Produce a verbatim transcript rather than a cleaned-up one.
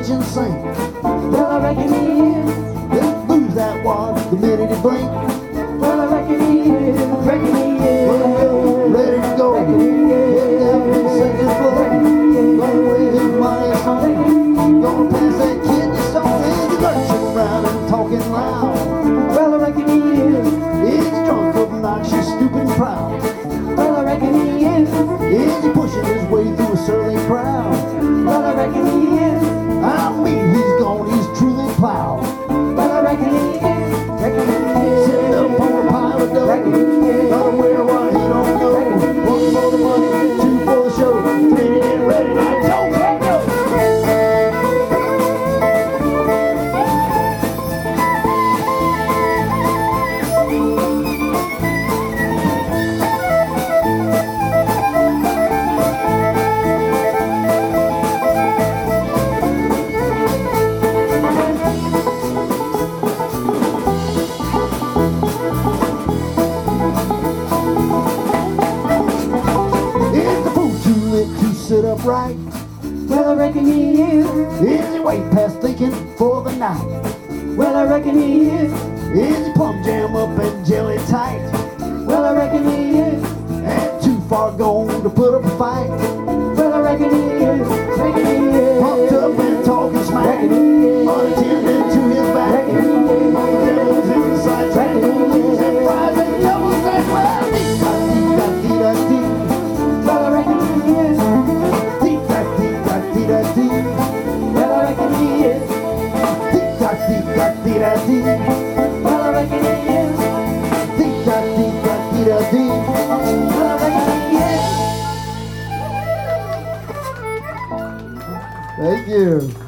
kitchen sink. Well, I reckon he is. He'll lose that watch the minute he blink. Well, I reckon he is. Reckon he is. Well, ready to go. Reckon he is. Head down to the second floor. Reckon he is. Gonna wave his money song. Reckon he is. Gonna pass that kid the song. And he's lurching around and talking loud. Well, I reckon he is. He's drunk, obnoxious, stupid, and proud. Well, I reckon he is. Is he pushing his way through a surly crowd? Well, I reckon he is. I mean, he's gone, he's truly plowed. Well, I reckon he is. Reckon he is. Sitting up on a pile of dough. Reckon he is. Not aware of what he don't know. One for the money, two for the show. Three to get ready, now go, go, go. Sit upright. Well, I reckon he is. Is he way past thinking for the night? Well, I reckon he is. Is he plum jam up and jelly tight? Well, I reckon he is. And too far gone to put up a fight? Well, I reckon he is. Reckon he is. Pumped up and talking smack. Reckon he is. Unattended to his back. Reckon he is. Devils in the sights. Reckon he is. And fries and doubles and well. Dee da dee da dee da dee. Well, I reckon he is. Dee da dee da dee da dee. Well, I reckon he is. Dee da dee da dee da dee. Well, I reckon he is. Dee da dee da dee da dee. Well, I reckon he is. Thank you.